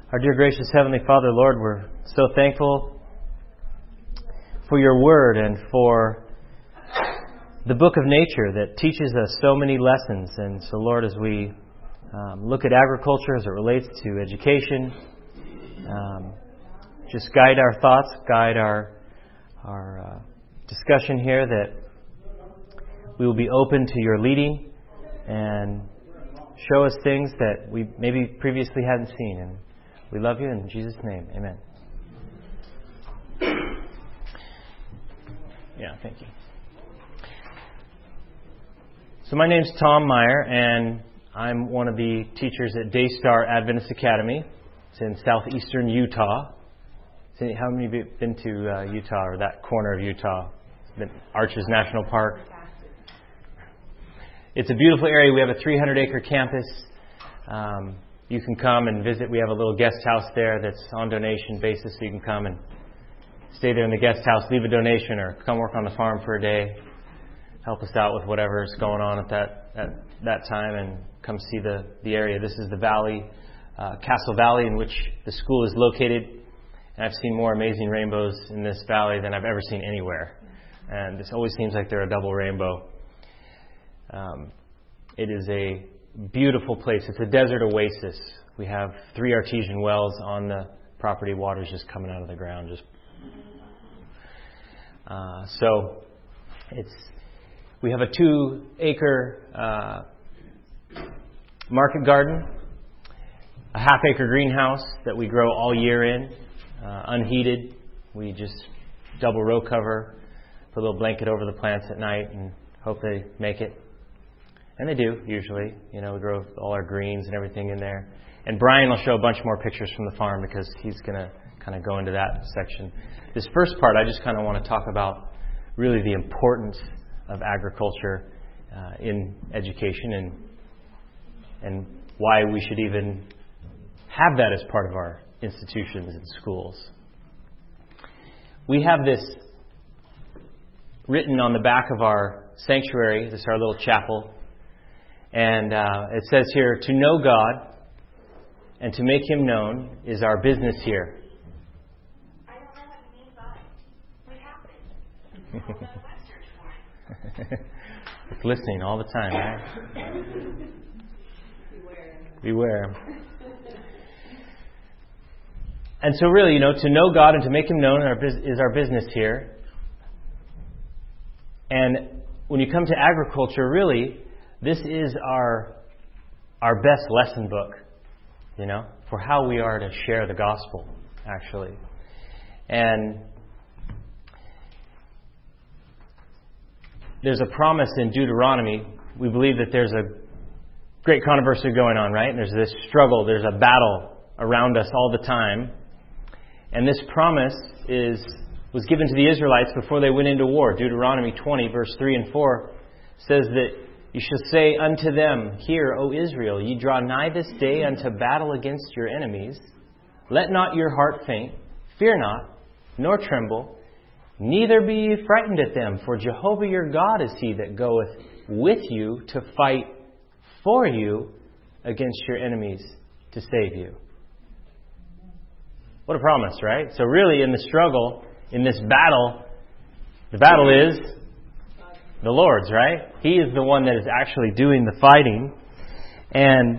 Our dear gracious Heavenly Father, Lord, we're so thankful for your word and for the book of nature that teaches us so many lessons. And so, Lord, as we look at agriculture as it relates to education, just guide our thoughts, guide our discussion here, that we will be open to your leading and show us things that we maybe previously hadn't seen. And we love you in Jesus' name. Amen. Yeah, thank you. So my name's Tom Meyer, and I'm one of the teachers at Daystar Adventist Academy. It's in southeastern Utah. How many of you have been to Utah, or that corner of Utah? Arches National Park. It's a beautiful area. We have a 300-acre campus. You can come and visit. We have a little guest house there that's on donation basis, so you can come and stay there in the guest house, leave a donation, or come work on the farm for a day. Help us out with whatever's going on at that time, and come see the area. This is the valley, Castle Valley, in which the school is located. And I've seen more amazing rainbows in this valley than I've ever seen anywhere. And this always seems like they're a double rainbow. It is a beautiful place. It's a desert oasis. We have 3 artesian wells on the property. Water's just coming out of the ground. We have a 2-acre market garden, a half-acre greenhouse that we grow all year in, unheated. We just double row cover, put a little blanket over the plants at night, and hope they make it. And they do, usually. We grow all our greens and everything in there. And Brian will show a bunch more pictures from the farm, because he's going to kind of go into that section. This first part, I just kind of want to talk about really the importance of agriculture in education, and why we should even have that as part of our institutions and schools. We have this written on the back of our sanctuary. This is our little chapel. And it says here, to know God and to make Him known is our business here. I don't know what you mean by what happened. It's listening all the time, right? Beware. And so really, to know God and to make Him known is our business here. And when you come to agriculture, really, this is our best lesson book, for how we are to share the gospel, actually. And there's a promise in Deuteronomy. We believe that there's a great controversy going on, right? And there's this struggle, there's a battle around us all the time. And this promise was given to the Israelites before they went into war. Deuteronomy 20, verse 3 and 4 says that you shall say unto them, Hear, O Israel, ye draw nigh this day unto battle against your enemies. Let not your heart faint, fear not, nor tremble, neither be ye frightened at them. For Jehovah your God is He that goeth with you to fight for you against your enemies to save you. What a promise, right? So really, in the struggle, in this battle, the battle is the Lord's, right? He is the one that is actually doing the fighting and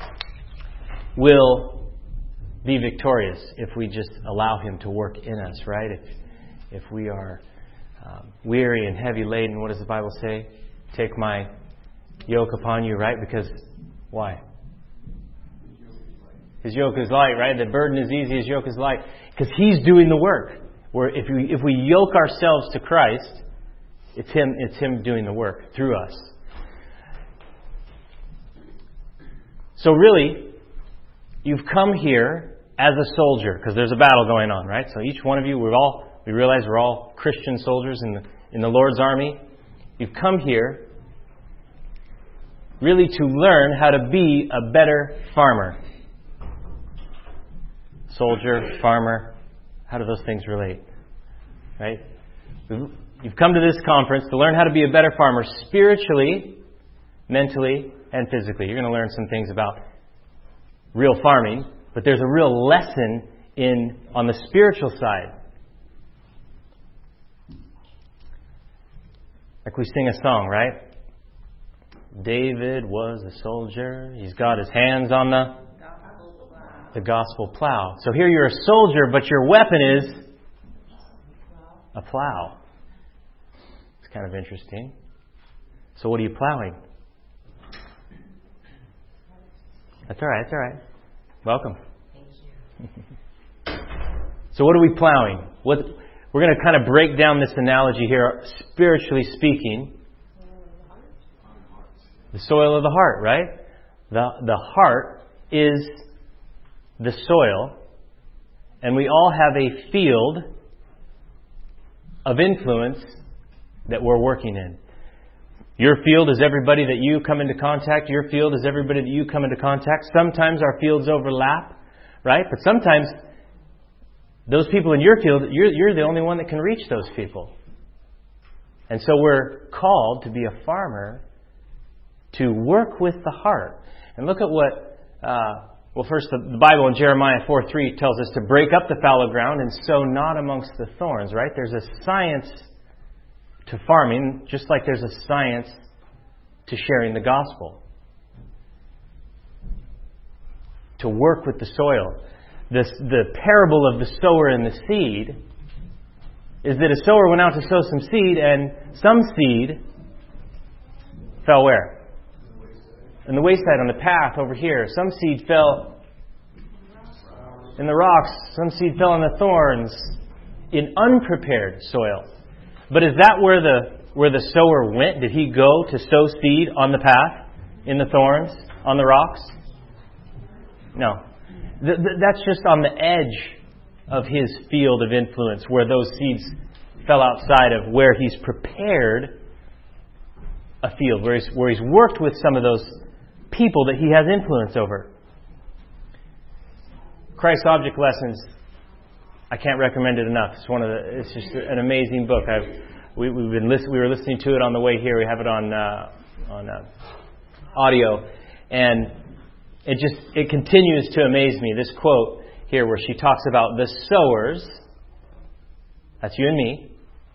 will be victorious if we just allow Him to work in us, right? If we are weary and heavy laden, what does the Bible say? Take my yoke upon you, right? Because why? His yoke is light, right? The burden is easy, His yoke is light. Because He's doing the work. Where if we yoke ourselves to Christ, it's Him doing the work through us. So really, you've come here as a soldier, because there's a battle going on, right? So each one of you, we realize we're all Christian soldiers in the Lord's army. You've come here really to learn how to be a better farmer. Soldier, farmer, how do those things relate? Right? You've come to this conference to learn how to be a better farmer spiritually, mentally, and physically. You're going to learn some things about real farming, But there's a real lesson on the spiritual side. Like we sing a song, right? David was a soldier. He's got his hands on the gospel plow. So here you're a soldier, but your weapon is a plow. It's kind of interesting. So what are you plowing? That's all right. That's all right. Welcome. So what are we plowing? We're going to kind of break down this analogy here, spiritually speaking. The soil of the heart, right? The heart is the soil, and we all have a field of influence that we're working in. Your field is everybody that you come into contact. Your field is everybody that you come into contact. Sometimes our fields overlap, right? But sometimes those people in your field, you're the only one that can reach those people. And so we're called to be a farmer, to work with the heart. And look at what, first the Bible in Jeremiah 4:3 tells us to break up the fallow ground and sow not amongst the thorns, right? There's a science to farming, just like there's a science to sharing the gospel. To work with the soil. The parable of the sower and the seed is that a sower went out to sow some seed, and some seed fell where? In the wayside, on the path over here. Some seed fell in the rocks. Some seed fell in the thorns, in unprepared soil. But is that where the sower went? Did he go to sow seed on the path, in the thorns, on the rocks? No. That's just on the edge of his field of influence, where those seeds fell outside of where he's prepared a field, where he's worked with some of those people that he has influence over. Christ Object Lessons, I can't recommend it enough. It's just an amazing book. We were listening to it on the way here. We have it on audio, and it continues to amaze me. This quote here, where she talks about the sowers. That's you and me.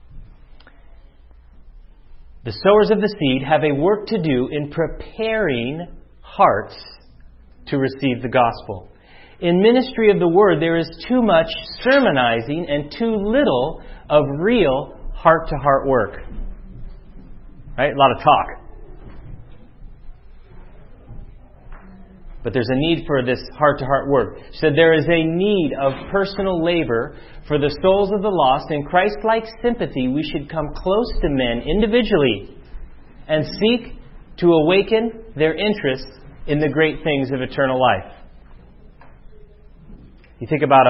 The sowers of the seed have a work to do in preparing hearts to receive the gospel. In ministry of the word, there is too much sermonizing and too little of real heart-to-heart work. Right? A lot of talk. But there's a need for this heart-to-heart work. She said there is a need of personal labor for the souls of the lost. In Christ-like sympathy, we should come close to men individually and seek to awaken their interest in the great things of eternal life. You think about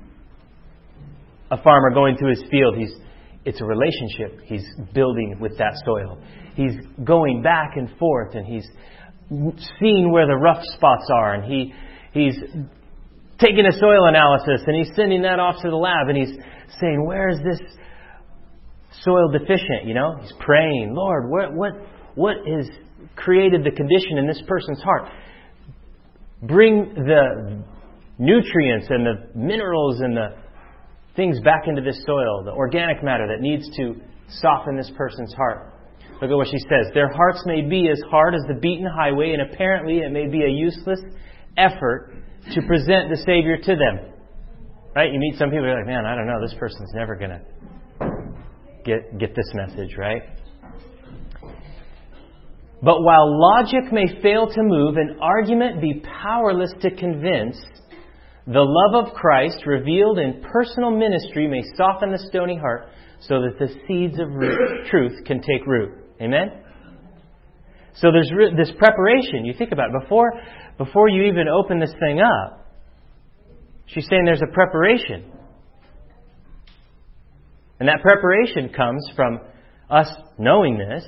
a farmer going through his field. It's a relationship he's building with that soil. He's going back and forth, and he's seeing where the rough spots are, and he's taking a soil analysis, and he's sending that off to the lab, and he's saying, where is this soil deficient? You know, he's praying, Lord, what has created the condition in this person's heart? Bring the nutrients and the minerals and the things back into this soil, the organic matter that needs to soften this person's heart. Look at what she says. Their hearts may be as hard as the beaten highway, and apparently it may be a useless effort to present the Savior to them. Right? You meet some people, you're like, man, I don't know, this person's never going to get this message, right? But while logic may fail to move and argument be powerless to convince, the love of Christ revealed in personal ministry may soften the stony heart so that the seeds of truth can take root. Amen? So there's this preparation. You think about it. Before you even open this thing up, she's saying there's a preparation. And that preparation comes from us knowing this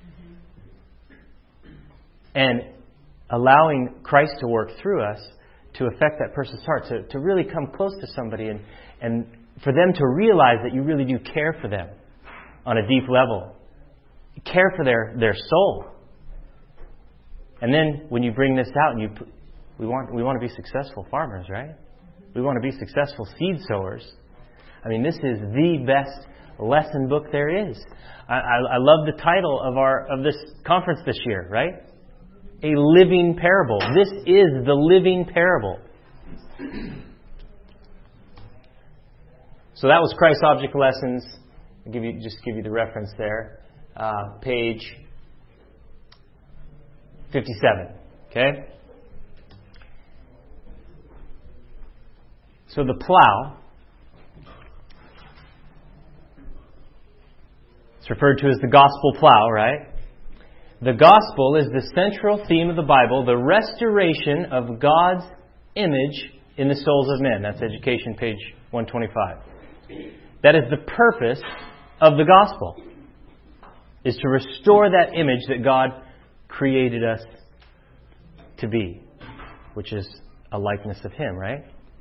and allowing Christ to work through us to affect that person's heart, to really come close to somebody and for them to realize that you really do care for them on a deep level. You care for their soul. And then when you bring this out and We want to be successful farmers, right? We want to be successful seed sowers. I mean, this is the best lesson book there is. I love the title of this conference this year, right? A living parable. This is the living parable. So that was Christ's Object Lessons. I'll give you the reference there. Page 57. Okay? So the plow, it's referred to as the gospel plow, right? The gospel is the central theme of the Bible, the restoration of God's image in the souls of men. That's Education, page 125. That is the purpose of the gospel, is to restore that image that God created us to be, which is a likeness of Him, right?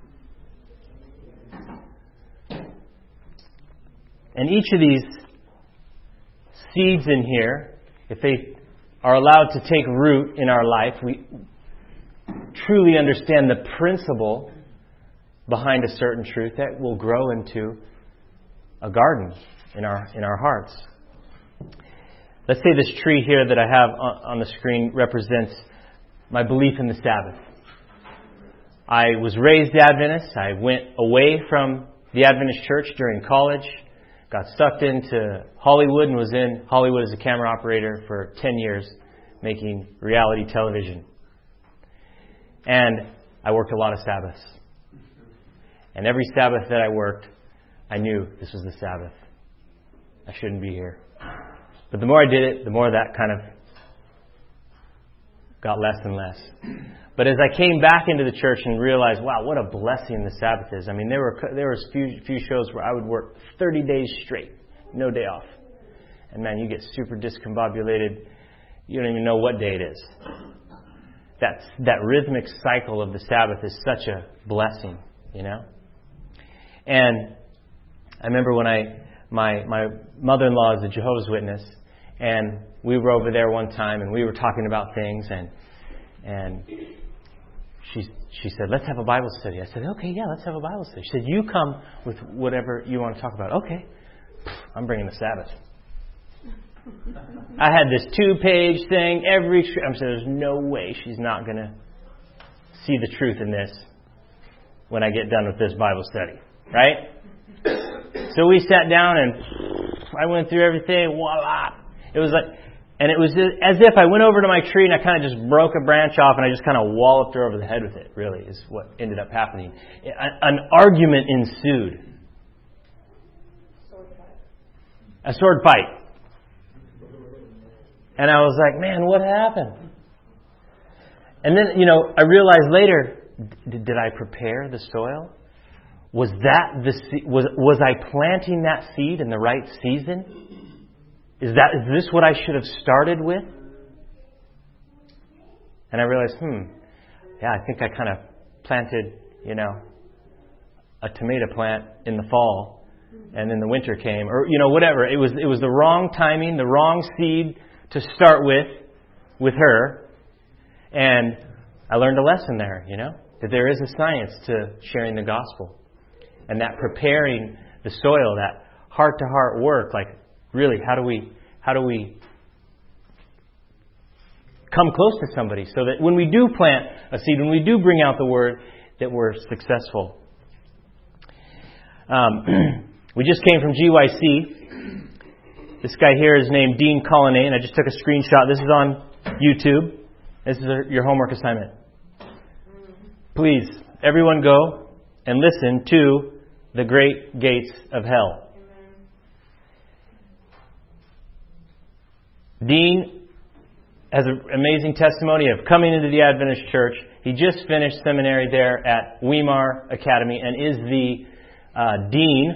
And each of these seeds in here, if they are allowed to take root in our life, we truly understand the principle behind a certain truth that will grow into a garden in our hearts. Let's say this tree here that I have on the screen represents my belief in the Sabbath. I was raised Adventist. I went away from the Adventist church during college, got sucked into Hollywood and was in Hollywood as a camera operator for 10 years, making reality television. And I worked a lot of Sabbaths. And every Sabbath that I worked, I knew this was the Sabbath. I shouldn't be here. But the more I did it, the more that kind of got less and less. But as I came back into the church and realized, wow, what a blessing the Sabbath is. I mean, there was few shows where I would work 30 days straight, no day off. And man, you get super discombobulated. You don't even know what day it is. That rhythmic cycle of the Sabbath is such a blessing, you know. And I remember when my mother-in-law is a Jehovah's Witness, and we were over there one time, and we were talking about things, and she said, let's have a Bible study. I said, okay, yeah, let's have a Bible study. She said, you come with whatever you want to talk about. Okay. I'm bringing the Sabbath. I had this 2-page thing. I'm saying, there's no way she's not going to see the truth in this when I get done with this Bible study. Right? So we sat down and I went through everything. Voila! It was like, and it was as if I went over to my tree and I kind of just broke a branch off and I just kind of walloped her over the head with it, really, is what ended up happening. An argument ensued. A sword fight. And I was like, man, what happened? And then, I realized later, did I prepare the soil? Was I planting that seed in the right season? Is this what I should have started with? And I realized, yeah, I think I kind of planted, a tomato plant in the fall, and then the winter came, or whatever. It was the wrong timing, the wrong seed to start with her, and I learned a lesson there, that there is a science to sharing the gospel, and that preparing the soil, that heart-to-heart work, like really, how do we come close to somebody so that when we do plant a seed, when we do bring out the word, that we're successful. We just came from GYC. This guy here is named Dean Colonnade, and I just took a screenshot. This is on YouTube. This is your homework assignment. Please, everyone go and listen to The Great Gates of Hell. Dean has an amazing testimony of coming into the Adventist Church. He just finished seminary there at Weimar Academy and is the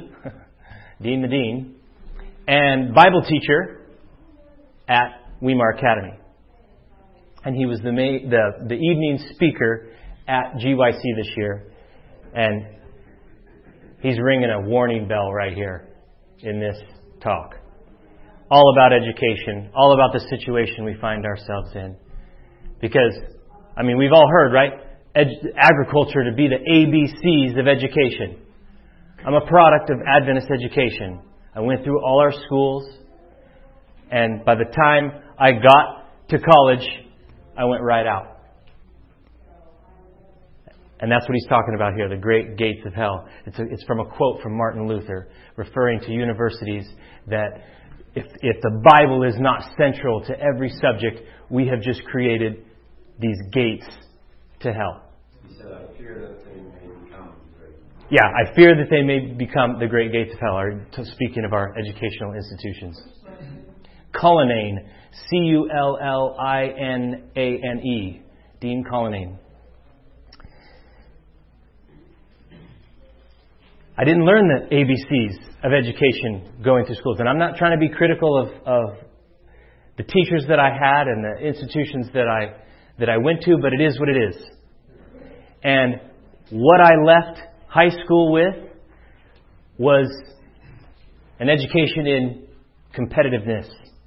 dean, and Bible teacher at Weimar Academy. And he was the evening speaker at GYC this year. And he's ringing a warning bell right here in this talk. All about education, all about the situation we find ourselves in. Because, we've all heard, right? agriculture to be the ABCs of education. I'm a product of Adventist education. I went through all our schools, and by the time I got to college, I went right out. And that's what he's talking about here, the great gates of hell. It's from a quote from Martin Luther, referring to universities that if the Bible is not central to every subject, we have just created these gates to hell. He said, I fear that they may become great. Yeah, I fear that they may become the great gates of hell, speaking of our educational institutions. Cullinane, Cullinane, Dean Cullinane. I didn't learn the ABCs of education going through schools. And I'm not trying to be critical of the teachers that I had and the institutions that I went to, but it is what it is. And what I left high school with was an education in competitiveness.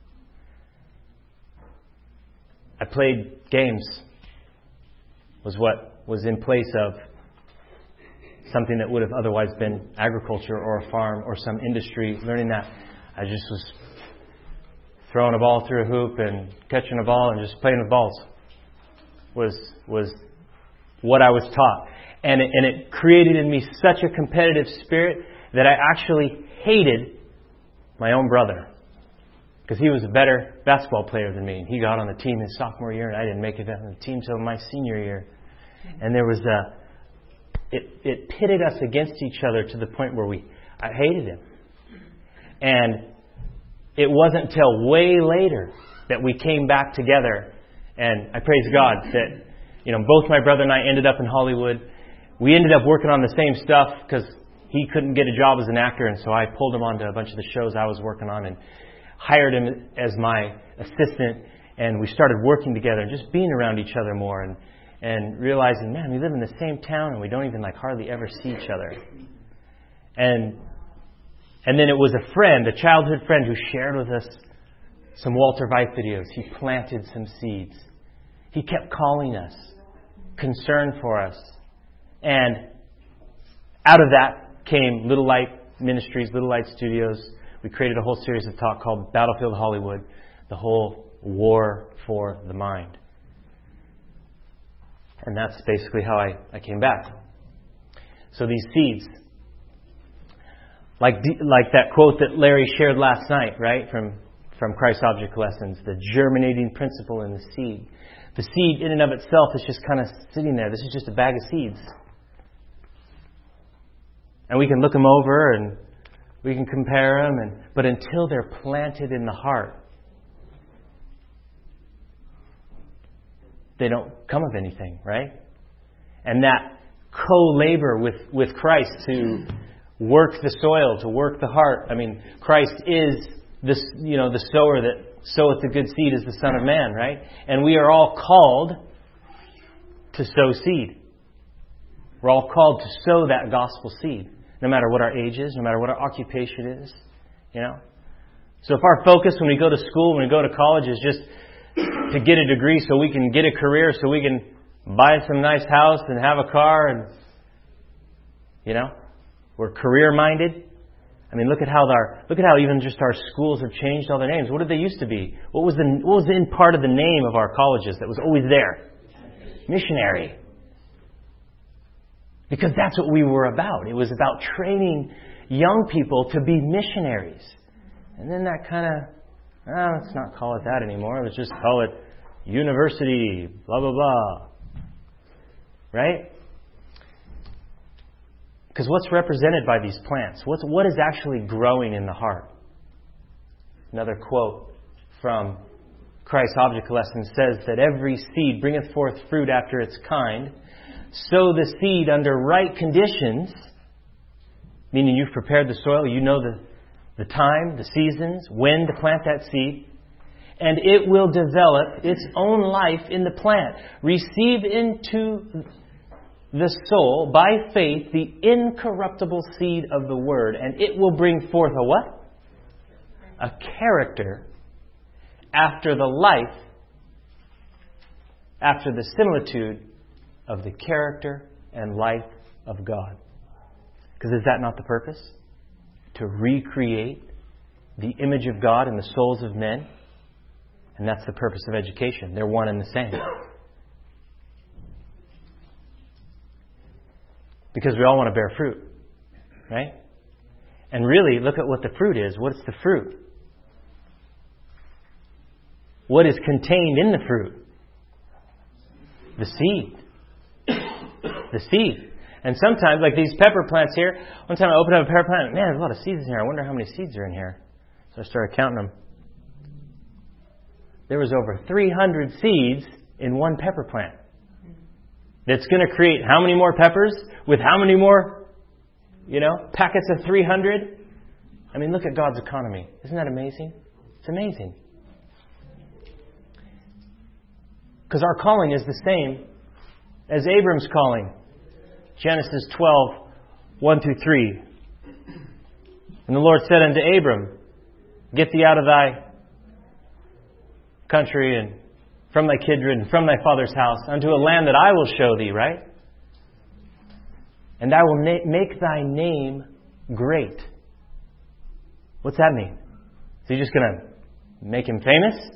I played games, was what was in place of something that would have otherwise been agriculture or a farm or some industry. Learning that, I just was throwing a ball through a hoop and catching a ball and just playing with balls. Was what I was taught. And it created in me such a competitive spirit that I actually hated my own brother. Because he was a better basketball player than me. He got on the team his sophomore year, and I didn't make it on the team until my senior year. And there was it pitted us against each other to the point where I hated him. And it wasn't until way later that we came back together. And I praise God that, both my brother and I ended up in Hollywood. We ended up working on the same stuff because he couldn't get a job as an actor. And so I pulled him onto a bunch of the shows I was working on and hired him as my assistant. And we started working together and just being around each other more and realizing, man, we live in the same town and we don't even hardly ever see each other. And then it was a friend, a childhood friend, who shared with us some Walter Veith videos. He planted some seeds. He kept calling us, concerned for us. And out of that came Little Light Ministries, Little Light Studios. We created a whole series of talk called Battlefield Hollywood, the whole war for the mind. And that's basically how I came back. So these seeds, like that quote that Larry shared last night, right, from Christ Object Lessons, the germinating principle in the seed. The seed in and of itself is just kind of sitting there. This is just a bag of seeds. And we can look them over and we can compare them, but until they're planted in the heart, they don't come of anything, right? And that co-labor with Christ to work the soil, to work the heart. I mean, Christ is this, the sower that soweth the good seed is the Son of Man, right? And we are all called to sow seed. We're all called to sow that gospel seed, no matter what our age is, no matter what our occupation is, So if our focus when we go to school, when we go to college, is just to get a degree so we can get a career, so we can buy some nice house and have a car, and we're career-minded. I mean, look at how even just our schools have changed all their names. What did they used to be? What was in part of the name of our colleges that was always there? Missionary. Because that's what we were about. It was about training young people to be missionaries. And then that kind of, let's not call it that anymore. Let's just call it university, blah, blah, blah. Right? Because what's represented by these plants? What is actually growing in the heart? Another quote from Christ's Object Lesson says that every seed bringeth forth fruit after its kind. Sow the seed under right conditions, meaning you've prepared the soil, you know the time, the seasons, when to plant that seed, and it will develop its own life in the plant. Receive into the soul, by faith, the incorruptible seed of the Word, and it will bring forth a what? A character after the life, after the similitude of the character and life of God. Because is that not the purpose? To recreate the image of God in the souls of men? And that's the purpose of education. They're one and the same. Because we all want to bear fruit. Right? And really, look at what the fruit is. What's the fruit? What is contained in the fruit? The seed. The seed. And sometimes, like these pepper plants here, one time I opened up a pepper plant, man, there's a lot of seeds in here. I wonder how many seeds are in here. So I started counting them. There was over 300 seeds in one pepper plant. That's going to create how many more peppers with how many more, packets of 300? I mean, look at God's economy. Isn't that amazing? It's amazing. Because our calling is the same as Abram's calling. Genesis 12, 1 through 3. And the Lord said unto Abram, Get thee out of thy country and from thy kindred and from thy father's house unto a land that I will show thee, right? And I will make thy name great. What's that mean? Is he just going to make him famous?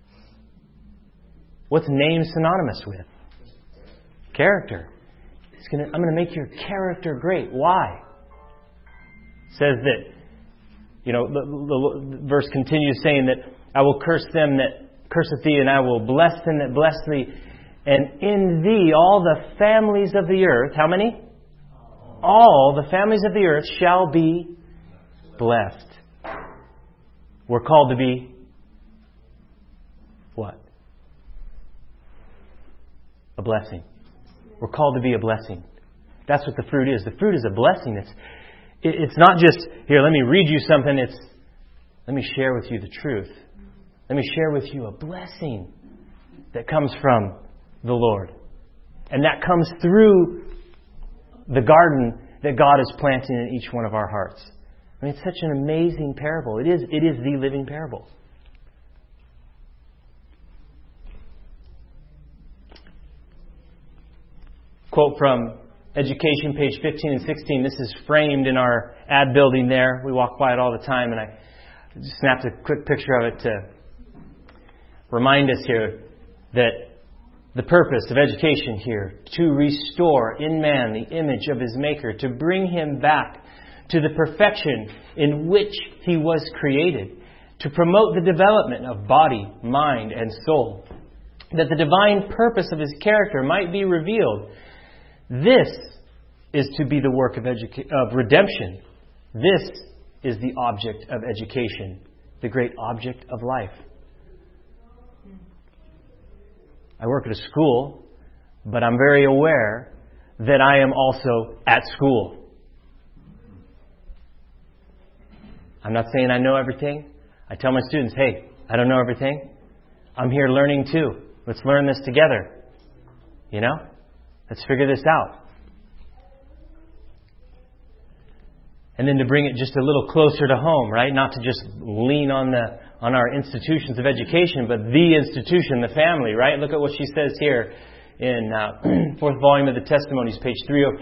What's name synonymous with? Character. I'm going to make your character great. Why? It says that, the verse continues saying that I will curse them that curseth thee, and I will bless them that bless thee. And in thee all the families of the earth, how many? All the families of the earth shall be blessed. We're called to be what? A blessing. We're called to be a blessing. That's what the fruit is. The fruit is a blessing. It's not just, here, let me read you something. It's, let me share with you the truth. Let me share with you a blessing that comes from the Lord. And that comes through the garden that God is planting in each one of our hearts. I mean, it's such an amazing parable. It is the living parable. Quote from Education, page 15 and 16. This is framed in our ad building there. We walk by it all the time, and I just snapped a quick picture of it to remind us here that the purpose of education here, to restore in man the image of his Maker, to bring him back to the perfection in which he was created, to promote the development of body, mind, and soul, that the divine purpose of his character might be revealed. This is to be the work of redemption. This is the object of education, the great object of life. I work at a school, but I'm very aware that I am also at school. I'm not saying I know everything. I tell my students, hey, I don't know everything. I'm here learning too. Let's learn this together. Let's figure this out. And then to bring it just a little closer to home, right? Not to just lean on our institutions of education, but the institution, the family, right? Look at what she says here in fourth volume of the Testimonies, page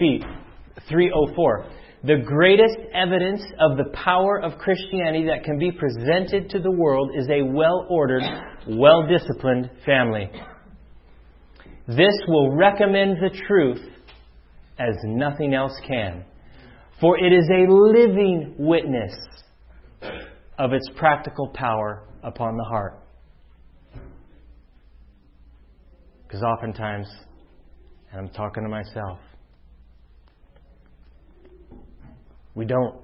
304. The greatest evidence of the power of Christianity that can be presented to the world is a well-ordered, well-disciplined family. This will recommend the truth as nothing else can. For it is a living witness of its practical power upon the heart. Because oftentimes, and I'm talking to myself, we don't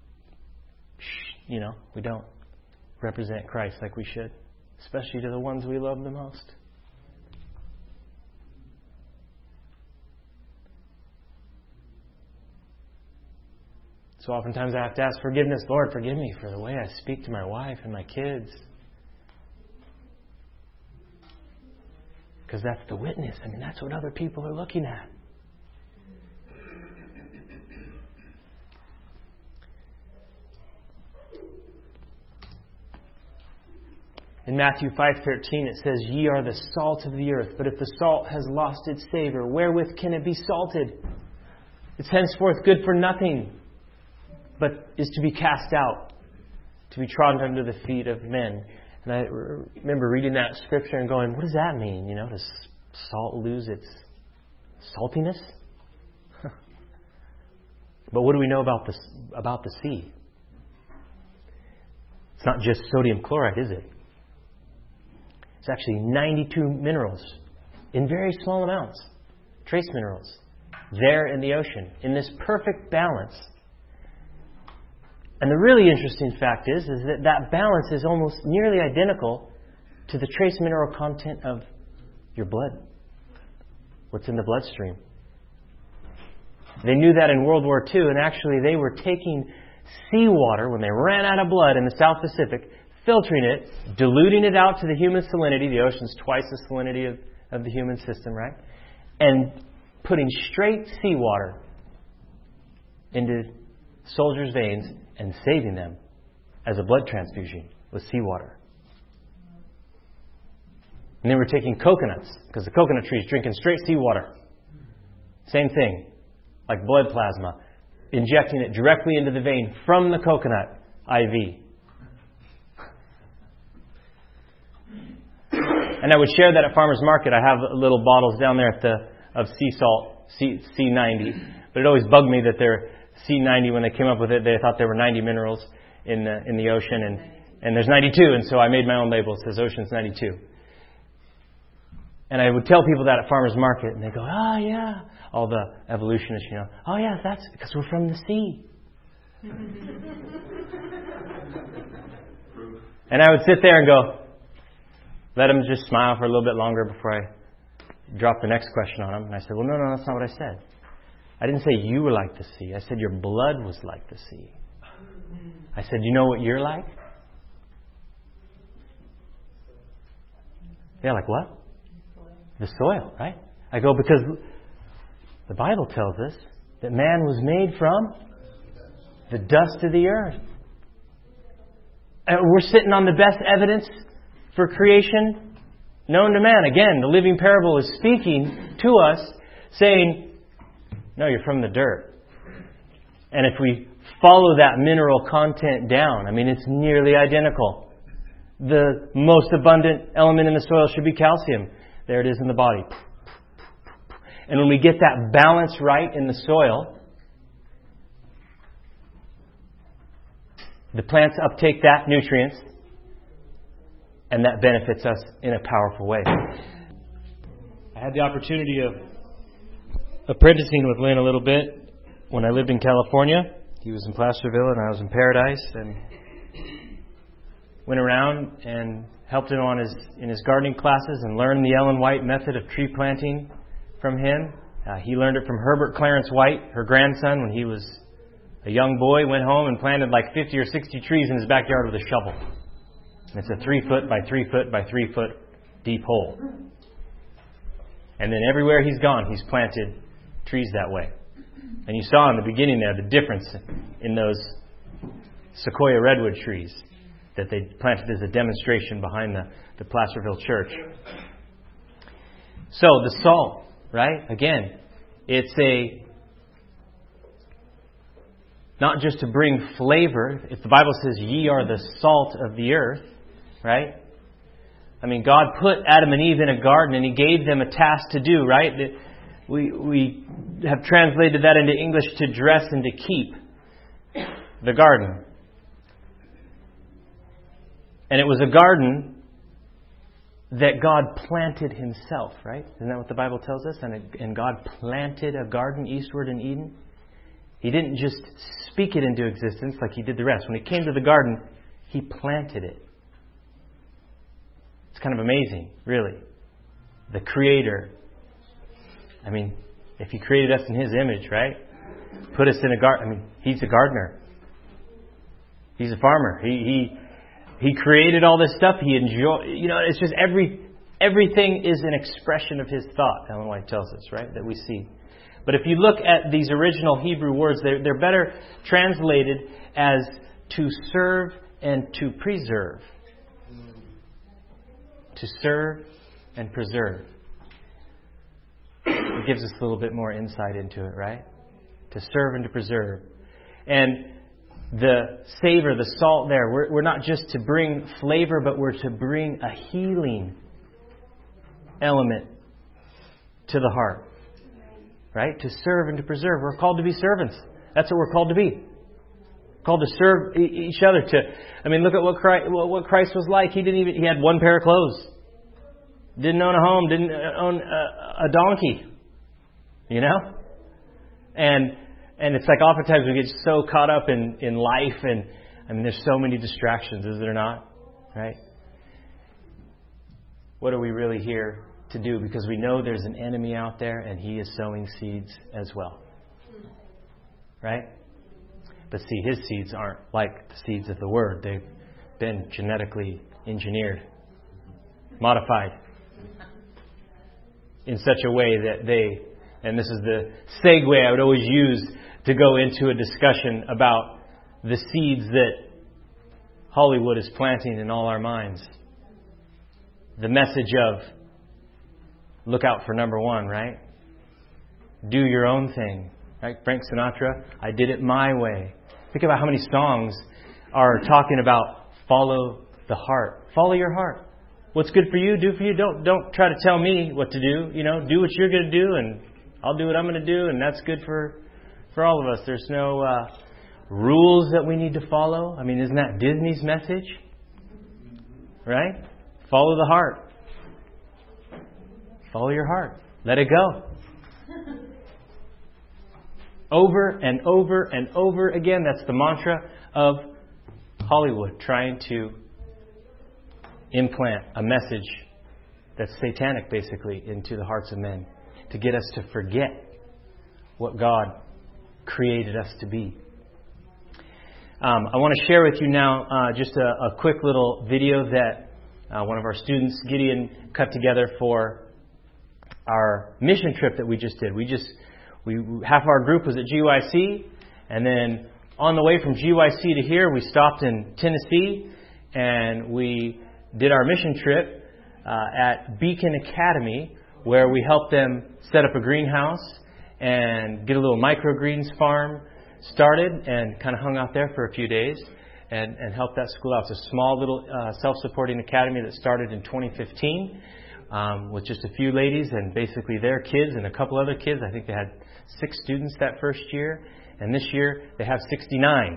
represent Christ like we should, especially to the ones we love the most. So oftentimes I have to ask forgiveness. Lord, forgive me for the way I speak to my wife and my kids. Because that's the witness. I mean, that's what other people are looking at. In Matthew 5:13 it says, "Ye are the salt of the earth, but if the salt has lost its savor, wherewith can it be salted? It's henceforth good for nothing, but is to be cast out, to be trodden under the feet of men." And I remember reading that scripture and going, what does that mean? Does salt lose its saltiness? But what do we know about the sea? It's not just sodium chloride, is it? It's actually 92 minerals in very small amounts, trace minerals, there in the ocean, in this perfect balance. And the really interesting fact is that balance is almost nearly identical to the trace mineral content of your blood, what's in the bloodstream. They knew that in World War II, and actually they were taking seawater when they ran out of blood in the South Pacific, filtering it, diluting it out to the human salinity. The ocean's twice the salinity of the human system, right? And putting straight seawater into soldiers' veins and saving them as a blood transfusion with seawater. And they were taking coconuts, because the coconut tree is drinking straight seawater. Same thing, like blood plasma, injecting it directly into the vein from the coconut IV. And I would share that at Farmer's Market. I have little bottles down there of sea salt, C90. But it always bugged me that they're C90. When they came up with it, they thought there were 90 minerals in the ocean. And there's 92. And so I made my own label. It says Ocean's 92. And I would tell people that at Farmer's Market. And they go, oh, yeah. All the evolutionists, oh, yeah, that's because we're from the sea. And I would sit there and go, let them just smile for a little bit longer before I drop the next question on them. And I said, well, no, that's not what I said. I didn't say you were like the sea. I said your blood was like the sea. I said, you know what you're like? Yeah, like what? The soil, right? I go, because the Bible tells us that man was made from the dust of the earth. And we're sitting on the best evidence for creation known to man. Again, the living parable is speaking to us, saying, no, you're from the dirt. And if we follow that mineral content down, it's nearly identical. The most abundant element in the soil should be calcium. There it is in the body. And when we get that balance right in the soil, the plants uptake that nutrients, and that benefits us in a powerful way. I had the opportunity of apprenticing with Lynn a little bit when I lived in California. He was in Placerville and I was in Paradise, and went around and helped him in his gardening classes and learned the Ellen White method of tree planting from him. He learned it from Herbert Clarence White, her grandson, when he was a young boy, went home and planted like 50 or 60 trees in his backyard with a shovel. And it's a 3 foot by 3 foot by 3 foot deep hole. And then everywhere he's gone, he's planted trees that way. And you saw in the beginning there the difference in those Sequoia redwood trees that they planted as a demonstration behind the Placerville church. So the salt, right? Again, it's not just to bring flavor. If the Bible says, ye are the salt of the earth, right? God put Adam and Eve in a garden and He gave them a task to do, right? We have translated that into English to dress and to keep the garden. And it was a garden that God planted Himself, right? Isn't that what the Bible tells us? And God planted a garden eastward in Eden. He didn't just speak it into existence like He did the rest. When He came to the garden, He planted it. It's kind of amazing, really. The Creator. If He created us in His image, right? Put us in a garden. He's a gardener. He's a farmer. He created all this stuff. He enjoyed. It's just everything is an expression of His thought. Ellen White tells us, right? That we see. But if you look at these original Hebrew words, they're better translated as to serve and to preserve. To serve and preserve. It gives us a little bit more insight into it, right? To serve and to preserve. And the savor, the salt there, we're not just to bring flavor, but we're to bring a healing element to the heart. Right? To serve and to preserve. We're called to be servants. That's what we're called to be. Called to serve each other. Look at what Christ was like. He had one pair of clothes. Didn't own a home. Didn't own a donkey. You know? And it's like oftentimes we get so caught up in life, and there's so many distractions, is there not? Right? What are we really here to do? Because we know there's an enemy out there, and he is sowing seeds as well. Right? But see, his seeds aren't like the seeds of the Word. They've been genetically engineered, modified in such a way that and this is the segue I would always use to go into a discussion about the seeds that Hollywood is planting in all our minds. The message of look out for number one, right? Do your own thing. Right? Frank Sinatra, I did it my way. Think about how many songs are talking about follow the heart. Follow your heart. What's good for you, do for you. Don't try to tell me what to do. Do what you're going to do, and I'll do what I'm going to do, and that's good for all of us. There's no rules that we need to follow. Isn't that Disney's message? Right? Follow the heart. Follow your heart. Let it go. Over and over and over again. That's the mantra of Hollywood, trying to implant a message that's satanic, basically, into the hearts of men, to get us to forget what God created us to be. I want to share with you now just a quick little video that one of our students, Gideon, cut together for our mission trip that we just did. Half our group was at GYC, and then on the way from GYC to here, we stopped in Tennessee, and we did our mission trip at Beacon Academy, where we helped them set up a greenhouse and get a little microgreens farm started, and kind of hung out there for a few days and helped that school out. It's a small little self-supporting academy that started in 2015 with just a few ladies and basically their kids and a couple other kids. I think they had 6 students that first year, and this year they have 69.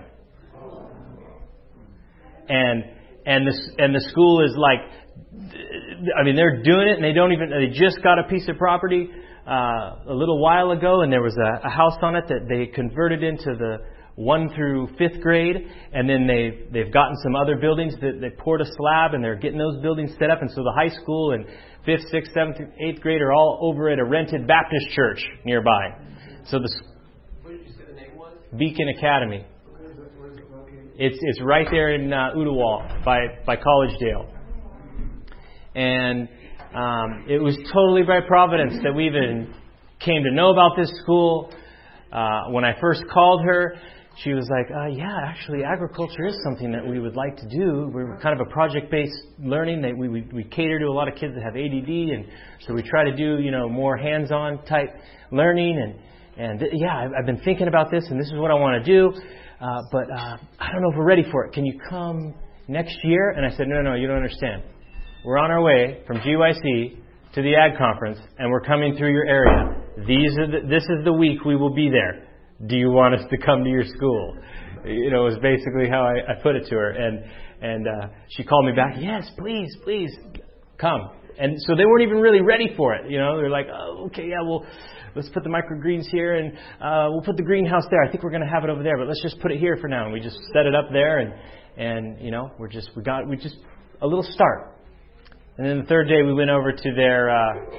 And the school is like, they're doing it, and they just got a piece of property a little while ago, and there was a house on it that they converted into the 1 through 5th grade, and then they've gotten some other buildings that they poured a slab, and they're getting those buildings set up, and so the high school and 5th, 6th, 7th, 8th grade are all over at a rented Baptist church nearby. So what did you say the name was? Beacon Academy. It's right there in Ooltewah by Collegedale. And it was totally by providence that we even came to know about this school. When I first called her, she was like, actually, agriculture is something that we would like to do. We're kind of a project-based learning. That we cater to a lot of kids that have ADD, and so we try to do, more hands-on type learning. And I've been thinking about this, and this is what I want to do. But I don't know if we're ready for it. Can you come next year? And I said, no, you don't understand. We're on our way from GYC to the Ag Conference, and we're coming through your area. This is the week we will be there. Do you want us to come to your school? Was basically how I put it to her. And she called me back, yes, please, come. And so they weren't even really ready for it. They're like, oh, okay, let's put the microgreens here, and we'll put the greenhouse there. I think we're going to have it over there, but let's just put it here for now. And we just set it up there, and we got a little start. And then the third day we went over to their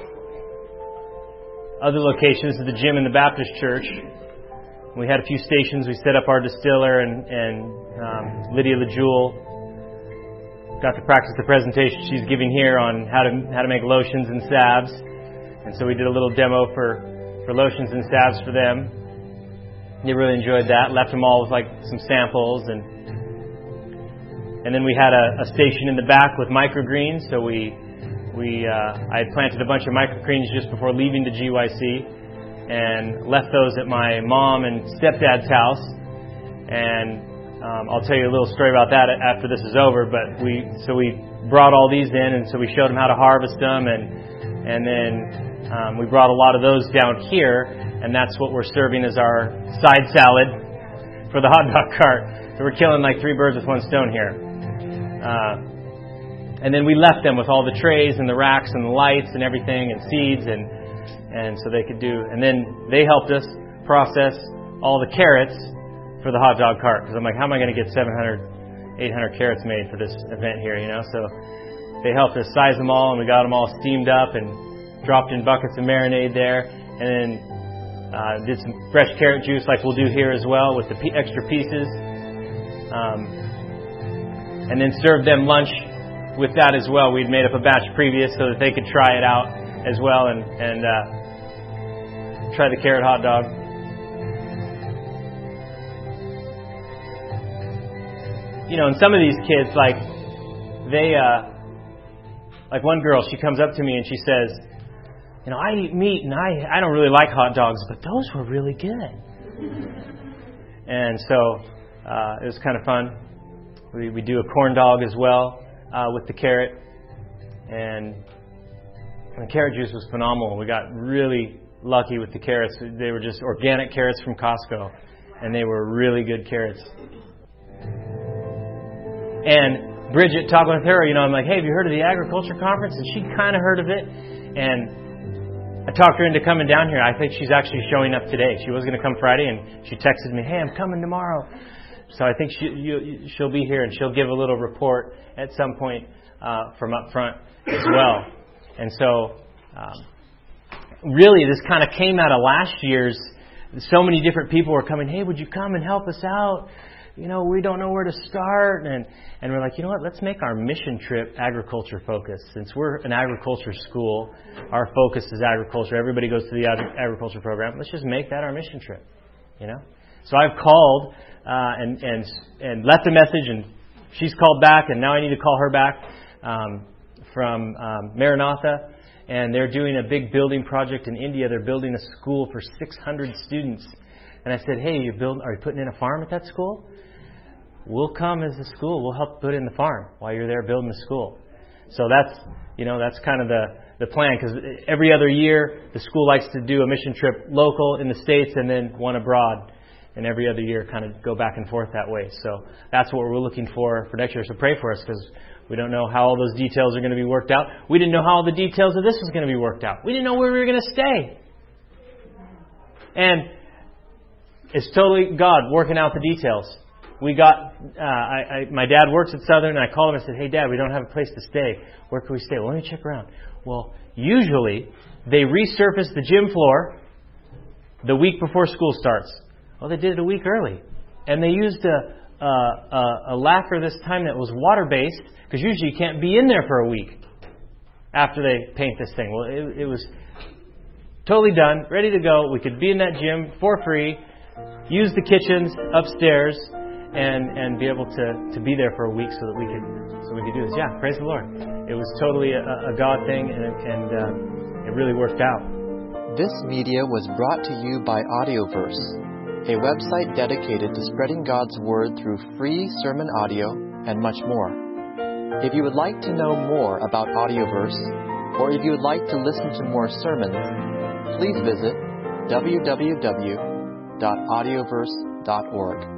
other locations, to the gym and the Baptist church. We had a few stations. We set up our distiller, and Lydia LaJewel got to practice the presentation she's giving here on how to make lotions and salves. And so we did a little demo for lotions and salves for them. They really enjoyed that. Left them all with some samples, and then we had a station in the back with microgreens. So we I had planted a bunch of microgreens just before leaving the GYC and left those at my mom and stepdad's house. And I'll tell you a little story about that after this is over. But we brought all these in, and so we showed them how to harvest them, and then we brought a lot of those down here, and that's what we're serving as our side salad for the hot dog cart. So we're killing like 3 birds with 1 stone here. And then we left them with all the trays and the racks and the lights and everything and seeds and so they could do. And then they helped us process all the carrots for the hot dog cart, because I'm like, how am I going to get 700, 800 carrots made for this event here, you know? So they helped us size them all, and we got them all steamed up and dropped in buckets of marinade there, and then did some fresh carrot juice like we'll do here as well with the extra pieces, and then served them lunch with that as well. We'd made up a batch previous so that they could try it out as well and try the carrot hot dog. You know, and some of these kids, like, they, like one girl, she comes up to me and she says, you know, I eat meat and I don't really like hot dogs, but those were really good. And so it was kind of fun. We do a corn dog as well with the carrot. And the carrot juice was phenomenal. We got really lucky with the carrots. They were just organic carrots from Costco, and they were really good carrots. And Bridget, talking with her, you know, I'm like, hey, have you heard of the agriculture conference? And she kind of heard of it. And I talked her into coming down here. I think she's actually showing up today. She was going to come Friday, and she texted me, hey, I'm coming tomorrow. So I think she'll be here, and she'll give a little report at some point from up front as well. And so really this kind of came out of last year's. So many different people were coming, hey, would you come and help us out? You know, we don't know where to start. And we're like, you know what, let's make our mission trip agriculture focused. Since we're an agriculture school, our focus is agriculture. Everybody goes to the agriculture program. Let's just make that our mission trip, you know. So I've called and left a message, and she's called back, and now I need to call her back from Maranatha. And they're doing a big building project in India. They're building a school for 600 students. And I said, hey, are you putting in a farm at that school? We'll come as a school. We'll help put in the farm while you're there building the school. So that's kind of the plan, because every other year the school likes to do a mission trip local in the States and then one abroad. And every other year kind of go back and forth that way. So that's what we're looking for next year. So pray for us, because we don't know how all those details are going to be worked out. We didn't know how all the details of this was going to be worked out. We didn't know where we were going to stay. And it's totally God working out the details. We got, my dad works at Southern, and I called him and said, hey, Dad, we don't have a place to stay. Where can we stay? Well, let me check around. Well, usually they resurface the gym floor the week before school starts. Well, they did it a week early. And they used a lacquer this time that was water-based, because usually you can't be in there for a week after they paint this thing. Well, it was totally done, ready to go. We could be in that gym for free, use the kitchens upstairs, and be able to be there for a week so that we could do this. Yeah, praise the Lord. It was totally a God thing, and it really worked out. This media was brought to you by Audioverse, a website dedicated to spreading God's Word through free sermon audio and much more. If you would like to know more about Audioverse, or if you would like to listen to more sermons, please visit www.audioverse.org.